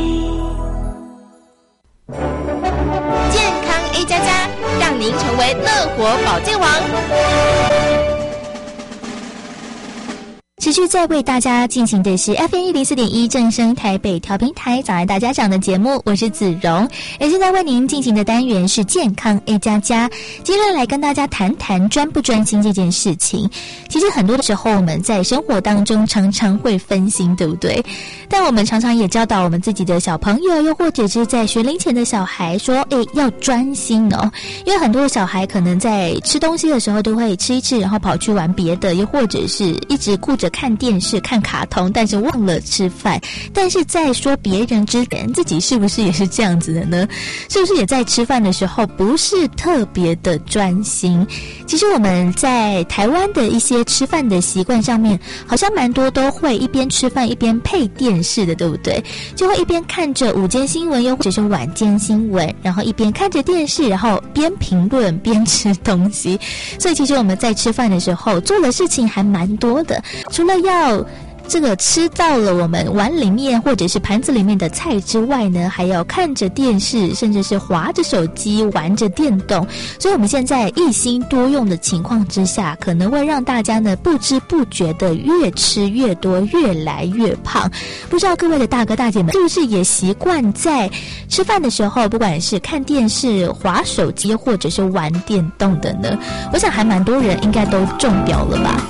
Speaker 4: 健康 A++，让您成为乐活保健王。
Speaker 3: 持续在为大家进行的是 FM104.1 正声台北调频台早安大家长的节目，我是子荣。而现在为您进行的单元是健康 A++， 接着来跟大家谈谈专不专心这件事情。其实很多的时候我们在生活当中常常会分心，对不对？但我们常常也教导我们自己的小朋友，又或者是在学龄前的小孩说要专心哦，因为很多的小孩可能在吃东西的时候都会吃一吃然后跑去玩别的，又或者是一直顾着看电视看卡通，但是忘了吃饭。但是在说别人之前，自己是不是也是这样子的呢？是不是也在吃饭的时候不是特别的专心？其实我们在台湾的一些吃饭的习惯上面，好像蛮多都会一边吃饭一边配电视的，对不对？就会一边看着午间新闻又或者是晚间新闻，然后一边看着电视，然后边评论边吃东西。所以其实我们在吃饭的时候做的事情还蛮多的，除了要这个吃到了我们碗里面或者是盘子里面的菜之外呢，还要看着电视，甚至是滑着手机玩着电动。所以我们现在一心多用的情况之下，可能会让大家呢不知不觉的越吃越多，越来越胖。不知道各位的大哥大姐们是不是也习惯在吃饭的时候，不管是看电视、滑手机或者是玩电动的呢？我想还蛮多人应该都中标了吧。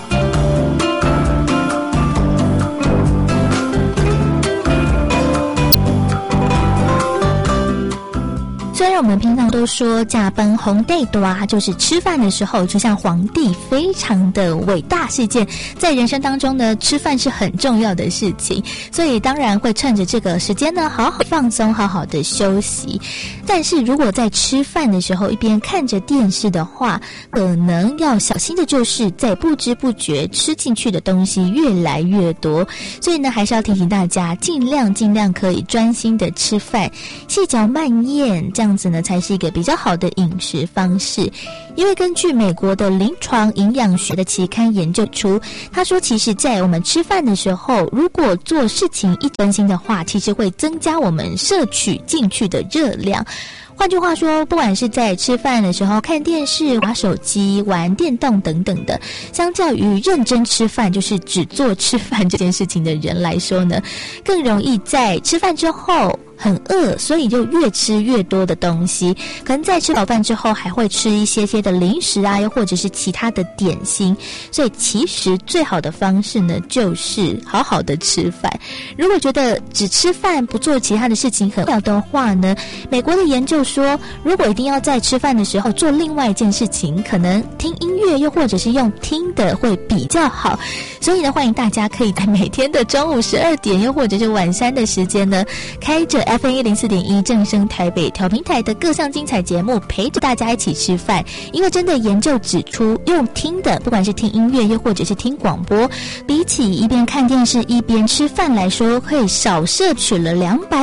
Speaker 3: 虽然我们平常都说驾崩红地多啊，就是吃饭的时候就像皇帝，非常的伟大事件，在人生当中呢，吃饭是很重要的事情，所以当然会趁着这个时间呢，好好放松，好好的休息。但是如果在吃饭的时候一边看着电视的话，可能要小心的就是在不知不觉吃进去的东西越来越多，所以呢，还是要提醒大家，尽量可以专心的吃饭，细嚼慢咽，这样子呢才是一个比较好的饮食方式。因为根据美国的临床营养学的期刊研究出，他说其实在我们吃饭的时候，如果做事情一专心的话，其实会增加我们摄取进去的热量。换句话说，不管是在吃饭的时候看电视、玩手机、玩电动等等的，相较于认真吃饭，就是只做吃饭这件事情的人来说呢，更容易在吃饭之后很饿，所以就越吃越多的东西，可能在吃饱饭之后还会吃一些的零食啊，又或者是其他的点心。所以其实最好的方式呢，就是好好的吃饭。如果觉得只吃饭不做其他的事情很无聊的话呢，美国的研究说，如果一定要在吃饭的时候做另外一件事情，可能听音乐又或者是用听的会比较好。所以呢，欢迎大家可以在每天的中午12点又或者是晚3的时间呢，开着FM104.1正声台北调频台的各项精彩节目，陪着大家一起吃饭。因为真的研究指出，用听的，不管是听音乐又或者是听广播，比起一边看电视一边吃饭来说，会少摄取了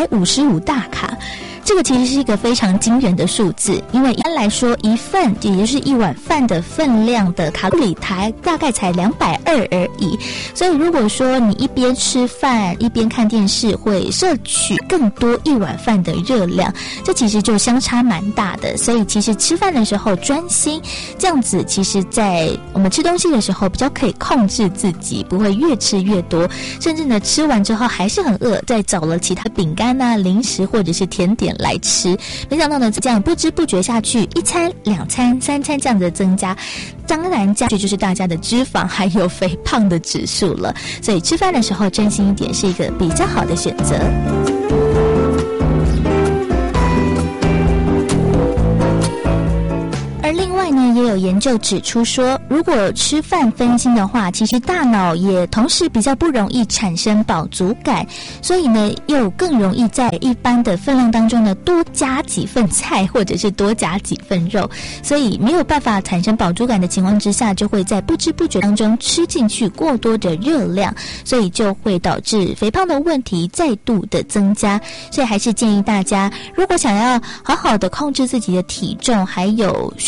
Speaker 3: 255大卡。这个其实是一个非常惊人的数字，因为一般来说一份也就是一碗饭的分量的卡路里大概才220而已，所以如果说你一边吃饭一边看电视，会摄取更多一碗饭的热量，这其实就相差蛮大的。所以其实吃饭的时候专心，这样子其实在我们吃东西的时候比较可以控制自己，不会越吃越多，甚至呢吃完之后还是很饿，再找了其他饼干啊、零食或者是甜点来吃。没想到呢，这样不知不觉下去，1餐、2餐、3餐这样的增加，当然加剧就是大家的脂肪还有肥胖的指数了。所以吃饭的时候专心一点是一个比较好的选择。而另外呢，也有研究指出说，如果吃饭分心的话，其实大脑也同时比较不容易产生饱足感，所以呢，又更容易在一般的分量当中呢多加几份菜，或者是多加几份肉，所以没有办法产生饱足感的情况之下，就会在不知不觉当中吃进去过多的热量，所以就会导致肥胖的问题再度的增加。所以还是建议大家，如果想要好好的控制自己的体重，还有训练一下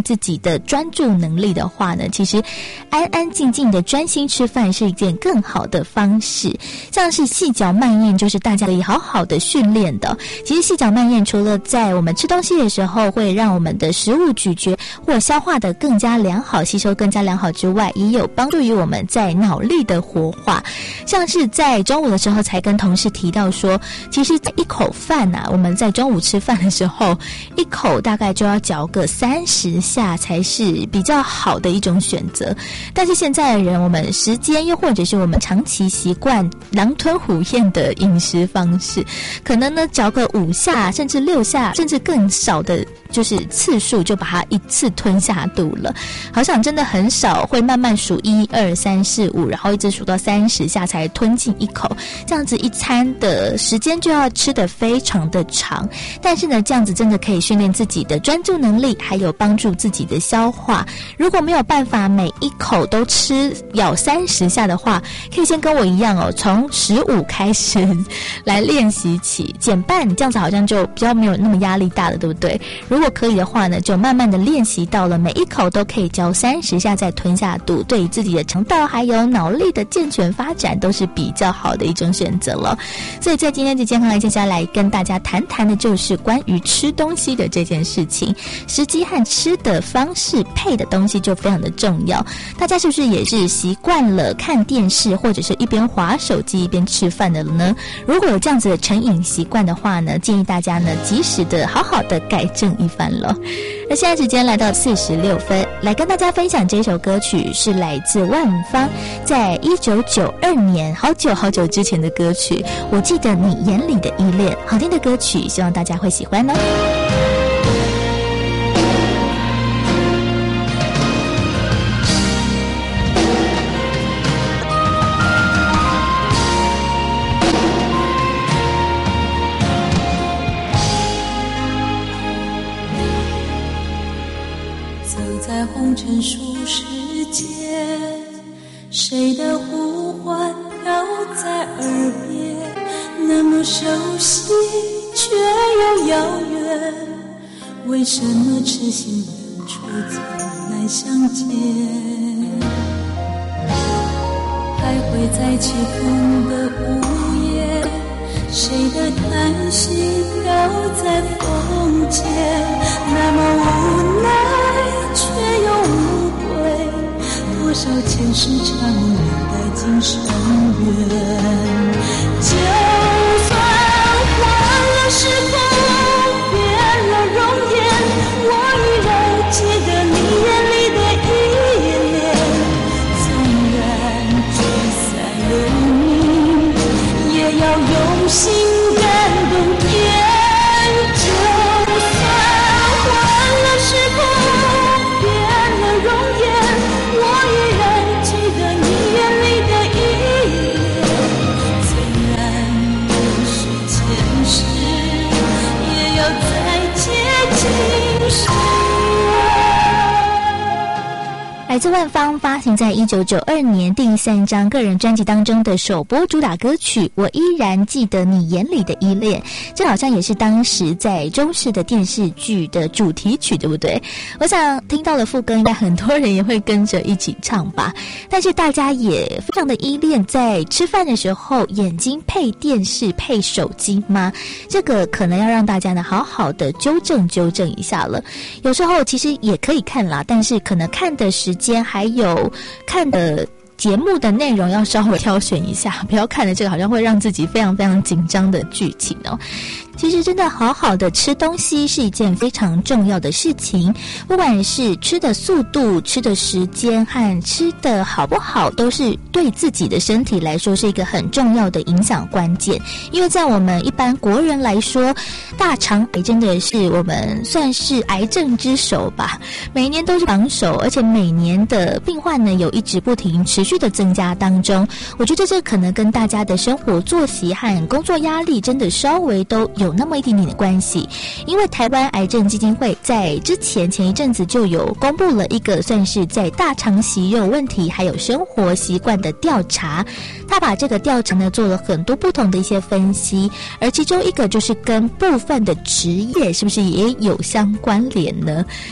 Speaker 3: 自己的专注能力的话呢，其实安安静静的专心吃饭是一件更好的方式。像是细嚼慢咽，就是大家可以好好的训练的。其实细嚼慢咽除了在我们吃东西的时候会让我们的食物咀嚼或消化的更加良好，吸收更加良好之外，也有帮助于我们在脑力的活化。像是在中午的时候才跟同事提到说，其实一口饭啊，我们在中午吃饭的时候，一口大概就要嚼个30下才是比较好的一种选择。但是现在的人，我们时间又或者是我们长期习惯狼吞虎咽的饮食方式，可能呢嚼个5下甚至6下甚至更少的就是次数就把它一次吞下肚了。好像真的很少会慢慢数1、2、3、4、5，然后一直数到30下才吞进一口，这样子一餐的时间就要吃得非常的长。但是呢，这样子真的可以训练自己的专注能力，还有帮助自己的消化。如果没有办法每一口都咬30下的话，可以先跟我一样哦，从15开始来练习起，减半，这样子好像就比较没有那么压力大了，对不对？如果可以的话呢，就慢慢的练习到了每一口都可以嚼30下再吞下肚，对于自己的肠道还有脑力的健全发展都是比较好的一种选择了。所以在今天的健康来接下来跟大家谈谈的就是关于吃东西的这件事情，时机和吃的方式配的东西就非常的重要。大家是不是也是习惯了看电视或者是一边滑手机一边吃饭的了呢？如果有这样子的成瘾习惯的话呢，建议大家呢及时的好好的改正一番了。而现在时间来到46分，来跟大家分享这首歌曲是来自万芳，在1992年好久好久之前的歌曲，我记得你眼里的依恋，好听的歌曲，希望大家会喜欢哦。
Speaker 2: 红尘俗世间，谁的呼唤飘在耳边，那么熟悉却又遥远，为什么痴心人初次来相见？徘徊在起风的午夜，谁的叹息飘在风间，那么无奈却又无悔，多少前世长留待今生缘。就算换了时空，变了容颜，我依然记得你眼里的依恋。纵然聚散有你，也要用心感动天。就算换了时空，变了容颜，我依然记得你眼里的依恋。虽然不是前世，也要再接今生。
Speaker 3: 来自万芳发行在1992年第3张个人专辑当中的首播主打歌曲《我依然记得你眼里的依恋》，这好像也是当时在中视的电视剧的主题曲，对不对？我想听到了副歌，应该很多人也会跟着一起唱吧。但是大家也非常的依恋在吃饭的时候眼睛配电视配手机吗？这个可能要让大家呢好好的纠正一下了。有时候其实也可以看啦，但是可能看的时间还有看的节目的内容要稍微挑选一下，不要看了这个好像会让自己非常非常紧张的剧情哦。其实真的好好的吃东西是一件非常重要的事情，不管是吃的速度、吃的时间和吃的好不好，都是对自己的身体来说是一个很重要的影响关键。因为在我们一般国人来说，大肠癌真的是我们算是癌症之首吧，每年都是榜首，而且每年的病患呢有一直不停持续的增加当中。我觉得这可能跟大家的生活作息和工作压力真的稍微都有那么一点点的关系。因为台湾癌症基金会在前一阵子就有公布了一个算是在大肠息肉问题还有生活习惯的调查，他把这个调查呢做了很多不同的一些分析，而其中一个就是跟部分的职业是不是也有相关联呢？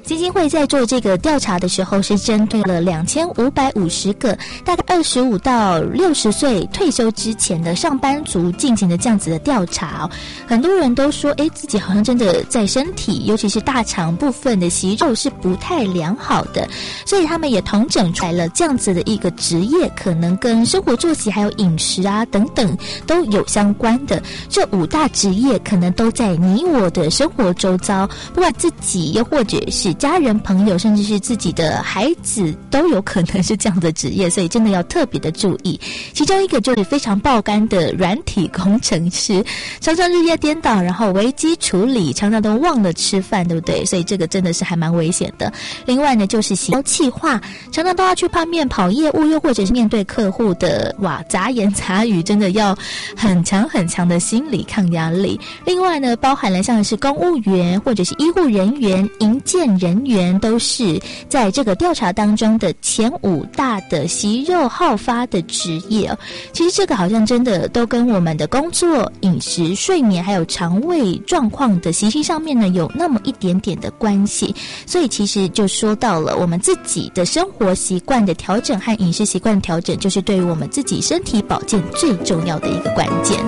Speaker 3: 基金会在做这个调查的时候，是针对了2550个大概25到60岁退休之前的上班族进行的这样子的调查哦。很多人都说，自己好像真的在身体，尤其是大肠部分的息肉是不太良好的，所以他们也统整出来了这样子的一个职业，可能跟生活作息还有饮食啊等等都有相关的。这5大职业可能都在你我的生活周遭，不管自己又或者是家人朋友，甚至是自己的孩子，都有可能是这样的职业，所以真的要特别的注意。其中一个就是非常爆肝的软体工程师，常常日夜颠倒，然后危机处理，常常都忘了吃饭，对不对？所以这个真的是还蛮危险的。另外呢，就是行销企划，常常都要去碰面跑业务，又或者是面对客户的杂言杂语，真的要很强很强的心理抗压力。另外呢，包含了像是公务员或者是医护人员、营建人员，都是在这个调查当中的前5大的息肉好发的职业。其实这个好像真的都跟我们的工作、饮食、睡眠还有肠胃状况的息息上面呢有那么一点点的关系。所以其实就说到了我们自己的生活习惯的调整和饮食习惯的调整，就是对于我们自己身体保健最重要的一个关键。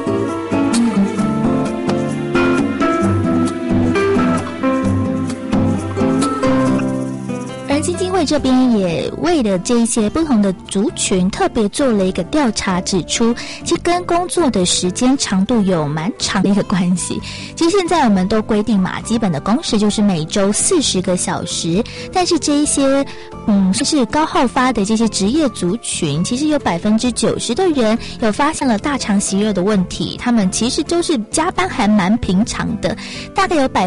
Speaker 3: 基金会这边也为了这一些不同的族群特别做了一个调查，指出其实跟工作的时间长度有蛮长的一个关系。其实现在我们都规定嘛，基本的工时就是每周40个小时，但是这一些是高好发的这些职业族群，其实有90%的人有发现了大肠息肉的问题，他们其实都是加班还蛮平常的。大概有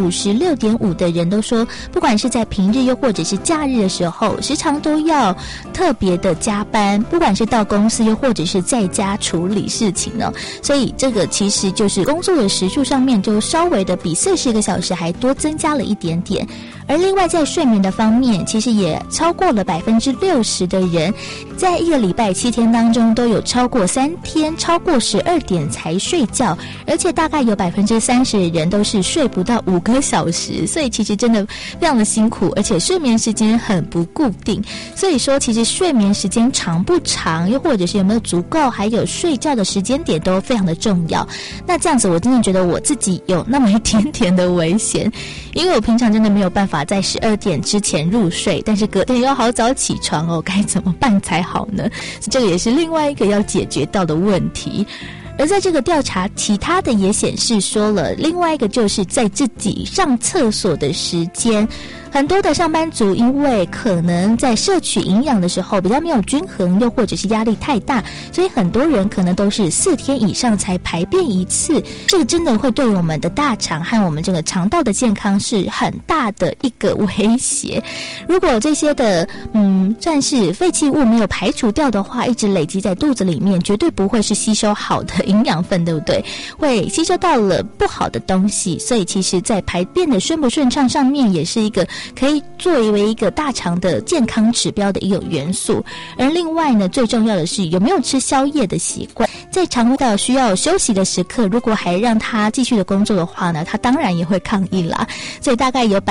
Speaker 3: 56.5%的人都说，不管是在平日又或者是假日的时候，时常都要特别的加班，不管是到公司又或者是在家处理事情呢。所以这个其实就是工作的时数上面就稍微的比40个小时还多增加了一点点。而另外在睡眠的方面，其实也超过了60%的人，在一个礼拜7天当中都有超过3天超过12点才睡觉，而且大概有30%的人都是睡不到5个小时，所以其实真的非常的辛苦，而且睡眠时间很不固定。所以说其实睡眠时间长不长，又或者是有没有足够，还有睡觉的时间点都非常的重要。那这样子我真的觉得我自己有那么一点点的危险，因为我平常真的没有办法在12点之前入睡，但是隔天要好早起床哦，该怎么办才好呢？这个也是另外一个要解决到的问题。而在这个调查，其他的也显示说了，另外一个就是在自己上厕所的时间。很多的上班族因为可能在摄取营养的时候比较没有均衡，又或者是压力太大，所以很多人可能都是4天以上才排便一次。这个真的会对我们的大肠和我们这个肠道的健康是很大的一个威胁。如果这些的算是废弃物没有排除掉的话，一直累积在肚子里面，绝对不会是吸收好的营养分，对不对？会吸收到了不好的东西，所以其实在排便的顺不顺畅上面也是一个可以作为一个大肠的健康指标的一个元素。而另外呢，最重要的是有没有吃宵夜的习惯。在肠胃道需要休息的时刻，如果还让他继续的工作的话呢，他当然也会抗议啦。所以大概有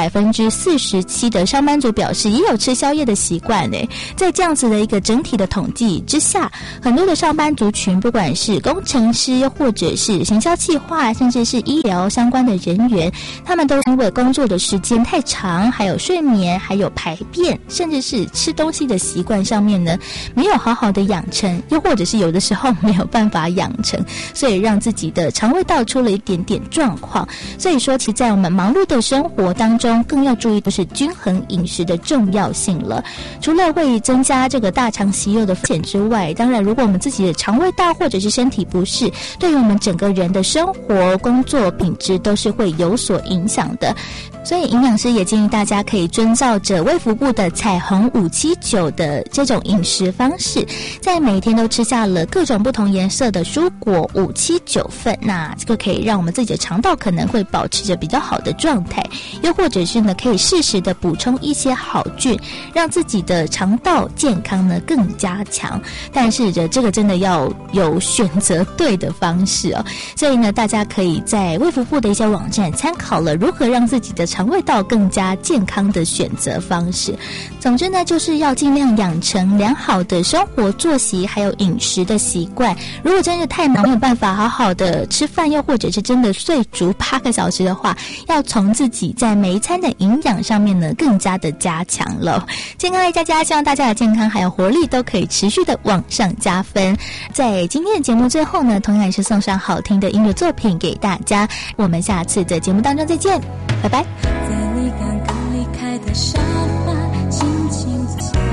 Speaker 3: 47%的上班族表示也有吃宵夜的习惯呢。在这样子的一个整体的统计之下，很多的上班族群，不管是工程师又或者是行销企划，甚至是医疗相关的人员，他们都因为工作的时间太长，还有睡眠，还有排便，甚至是吃东西的习惯上面呢，没有好好的养成，又或者是有的时候没有办法养成，所以让自己的肠胃道出了一点点状况。所以说其实在我们忙碌的生活当中，更要注意的是均衡饮食的重要性了。除了会增加这个大肠息肉的风险之外，当然如果我们自己的肠胃道或者是身体不适，对于我们整个人的生活工作品质都是会有所影响的。所以营养师也建议大家可以遵照着卫福部的彩虹579的这种饮食方式，在每天都吃下了各种不同颜色的蔬果579份，那这个可以让我们自己的肠道可能会保持着比较好的状态，又或者是呢可以适时的补充一些好菌，让自己的肠道健康呢更加强。但是这个真的要有选择对的方式哦。所以呢大家可以在卫福部的一些网站参考了如何让自己的肠胃道更加健康的选择方式。总之呢，就是要尽量养成良好的生活作息还有饮食的习惯。如果真的太忙没有办法好好的吃饭，又或者是真的睡足8个小时的话，要从自己在每一餐的营养上面呢更加的加强了。健康爱佳佳，希望大家的健康还有活力都可以持续的往上加分。在今天的节目最后呢，同样也是送上好听的音乐作品给大家。我们下次的节目当中再见，拜拜。
Speaker 2: 在你刚刚离开的沙发轻轻坐下，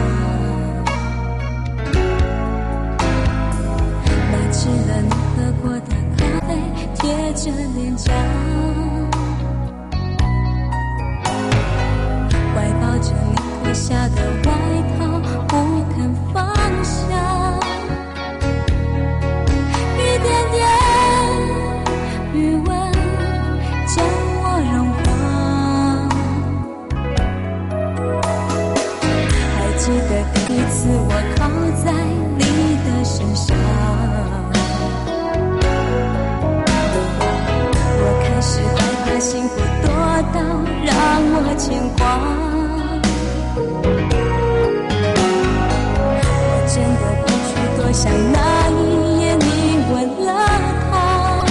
Speaker 2: 拿起了你喝过的咖啡贴着脸颊，怀抱着你脱下的外套不肯放下，一点点余温将我融化。还记得第一次我靠在你的身上，我开始害怕幸福多到让我牵挂，我真的不去多想那一夜你吻了他，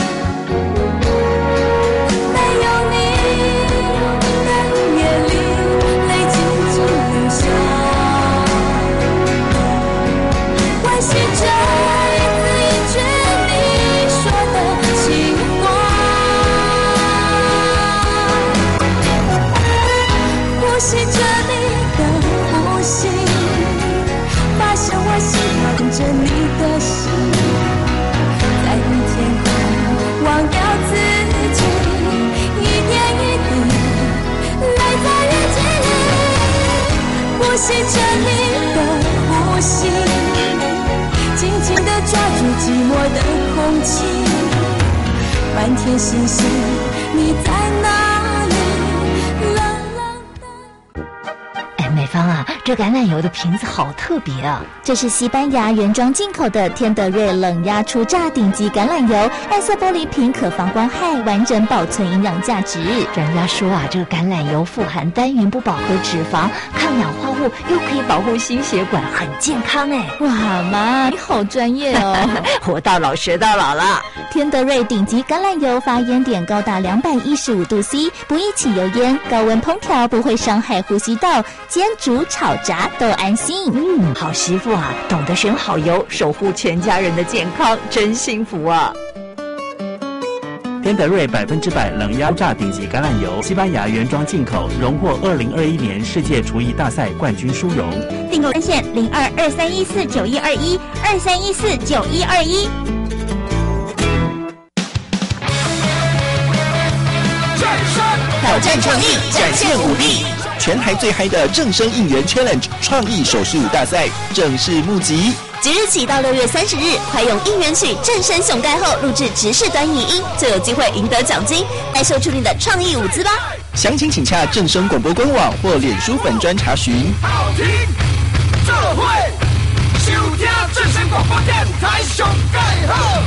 Speaker 2: 没有你的夜里泪静静流下，惋惜着一字一句你说的情话，呼吸着你的呼吸，发现我喜欢着你的心，在你天空忘掉自己，一点一滴泪在日记里，呼吸着你的呼吸，紧紧地抓住寂寞的空气，满天星星你在哪里？
Speaker 16: 美芳啊，这橄榄油的瓶子好特别啊！
Speaker 3: 这是西班牙原装进口的天德瑞冷压初榨顶级橄榄油，暗色玻璃瓶可防光害，完整保存营养价值。
Speaker 16: 专家说啊，这个橄榄油富含单元不饱和脂肪，抗氧化物，又可以保护心血管，很健康哎！
Speaker 3: 哇妈，你好专业哦！
Speaker 16: 活到老学到老了。
Speaker 3: 天德瑞顶级橄榄油发烟点高达215度 C， 不易起油烟，高温烹调不会伤害呼吸道，煎煮炒炸都安心。
Speaker 16: 好媳妇啊，懂得选好油，守护全家人的健康，真幸福啊！
Speaker 19: 天德瑞100%冷压榨顶级橄榄油，西班牙原装进口，荣获2021年世界厨艺大赛冠军殊荣。
Speaker 8: 订购专线0223149121 23149121。
Speaker 13: 挑战创意，展现武力。全台最嗨的正声应援 Challenge 创意手势舞大赛正式募集，
Speaker 20: 即日起到6月30日，快用应援曲《正声熊盖》后录制直视短语音，就有机会赢得奖金，来秀出你的创意舞姿吧！
Speaker 13: 详情请洽正声广播官网或脸书粉专查询。
Speaker 21: 好听，这会收听正声广播电台熊盖后。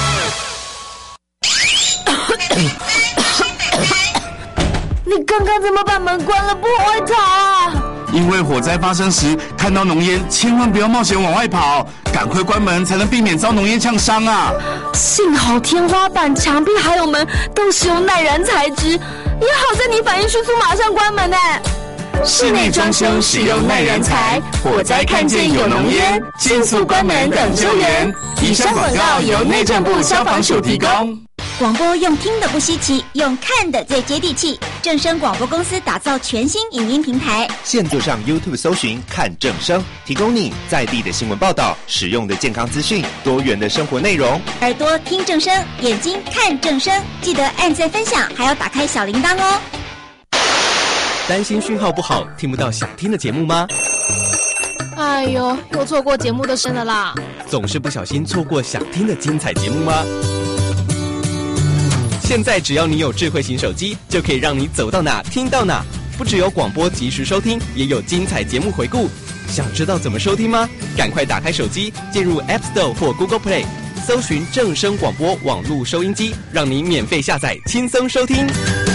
Speaker 22: 你刚刚怎么把门关了不回头啊？
Speaker 23: 因为火灾发生时看到浓烟，千万不要冒险往外跑，赶快关门才能避免遭浓烟呛伤啊！
Speaker 22: 幸好天花板、墙壁还有门都是用耐燃材质，也好在你反应迅速，马上关门呢。
Speaker 21: 室内装修使用耐燃材，火灾看见有浓烟，迅速关门等救援。以上广告由内政部消防署提供。
Speaker 8: 广播用听的不稀奇，用看的最接地气。正声广播公司打造全新影音平台，
Speaker 24: 现坐上 YouTube 搜寻看正声，提供你在地的新闻报道、实用的健康资讯、多元的生活内容。
Speaker 8: 耳朵听正声，眼睛看正声，记得按赞分享，还要打开小铃铛哦。
Speaker 18: 担心讯号不好，听不到想听的节目吗？
Speaker 10: 哎呦，又错过节目的声了啦！
Speaker 18: 总是不小心错过想听的精彩节目吗？现在只要你有智慧型手机，就可以让你走到哪听到哪。不只有广播及时收听，也有精彩节目回顾。想知道怎么收听吗？赶快打开手机，进入 App Store 或 Google Play， 搜寻正声广播网络收音机，让你免费下载，轻松收听。